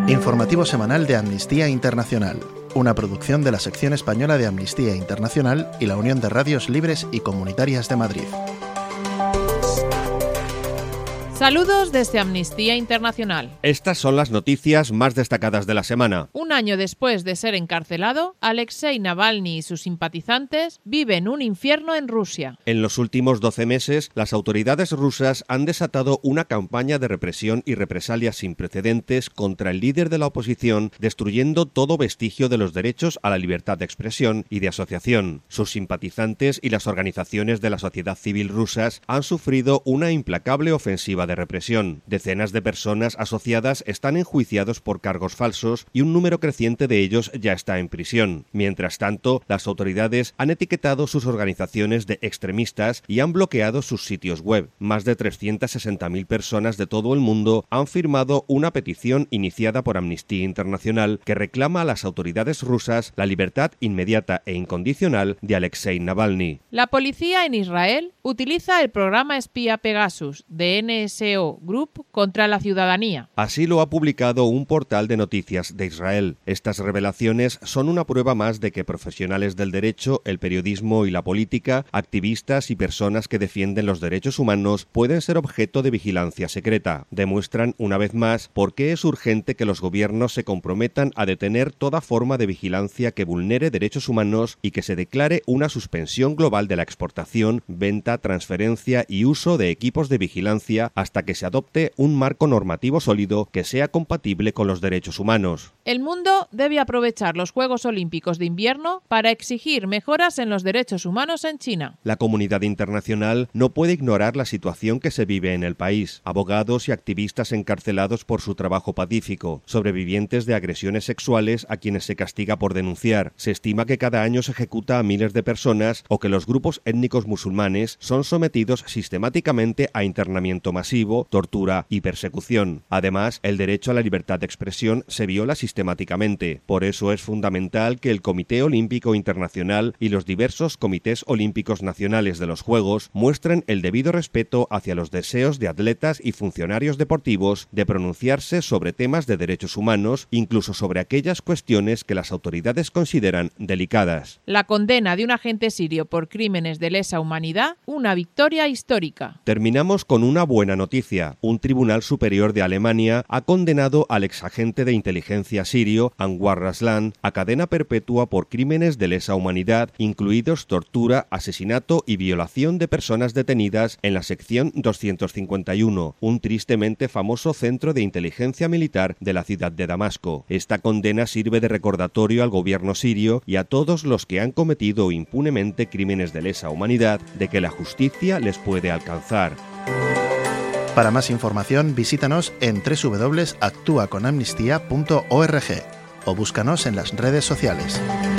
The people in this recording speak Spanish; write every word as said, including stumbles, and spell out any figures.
Informativo semanal de Amnistía Internacional, una producción de la sección española de Amnistía Internacional y la Unión de Radios Libres y Comunitarias de Madrid. Saludos desde Amnistía Internacional. Estas son las noticias más destacadas de la semana. Un año después de ser encarcelado, Alexei Navalny y sus simpatizantes viven un infierno en Rusia. En los últimos doce meses, las autoridades rusas han desatado una campaña de represión y represalias sin precedentes contra el líder de la oposición, destruyendo todo vestigio de los derechos a la libertad de expresión y de asociación. Sus simpatizantes y las organizaciones de la sociedad civil rusas han sufrido una implacable ofensiva de represión. Decenas de personas asociadas están enjuiciados por cargos falsos y un número creciente de ellos ya está en prisión. Mientras tanto, las autoridades han etiquetado sus organizaciones de extremistas y han bloqueado sus sitios web. Más de trescientas sesenta mil personas de todo el mundo han firmado una petición iniciada por Amnistía Internacional que reclama a las autoridades rusas la libertad inmediata e incondicional de Alexei Navalny. La policía en Israel utiliza el programa espía Pegasus de N S O Group contra la ciudadanía. Así lo ha publicado un portal de noticias de Israel. Estas revelaciones son una prueba más de que profesionales del derecho, el periodismo y la política, activistas y personas que defienden los derechos humanos pueden ser objeto de vigilancia secreta. Demuestran una vez más por qué es urgente que los gobiernos se comprometan a detener toda forma de vigilancia que vulnere derechos humanos y que se declare una suspensión global de la exportación, venta, transferencia y uso de equipos de vigilancia hasta que se adopte un marco normativo sólido que sea compatible con los derechos humanos. El mundo debe aprovechar los Juegos Olímpicos de invierno para exigir mejoras en los derechos humanos en China. La comunidad internacional no puede ignorar la situación que se vive en el país. Abogados y activistas encarcelados por su trabajo pacífico, sobrevivientes de agresiones sexuales a quienes se castiga por denunciar. Se estima que cada año se ejecuta a miles de personas o que los grupos étnicos musulmanes son sometidos sistemáticamente a internamiento masivo, tortura y persecución. Además, el derecho a la libertad de expresión se viola sistemáticamente. Por eso es fundamental que el Comité Olímpico Internacional y los diversos comités olímpicos nacionales de los Juegos muestren el debido respeto hacia los deseos de atletas y funcionarios deportivos de pronunciarse sobre temas de derechos humanos, incluso sobre aquellas cuestiones que las autoridades consideran delicadas. La condena de un agente sirio por crímenes de lesa humanidad, una victoria histórica. Terminamos con una buena noticia. Un tribunal superior de Alemania ha condenado al exagente de inteligencia sirio, Anwar Raslan, a cadena perpetua por crímenes de lesa humanidad, incluidos tortura, asesinato y violación de personas detenidas en la sección doscientos cincuenta y uno, un tristemente famoso centro de inteligencia militar de la ciudad de Damasco. Esta condena sirve de recordatorio al gobierno sirio y a todos los que han cometido impunemente crímenes de lesa humanidad de que la justicia les puede alcanzar. Para más información, visítanos en doble u doble u doble u punto actúa con amnistía punto org o búscanos en las redes sociales.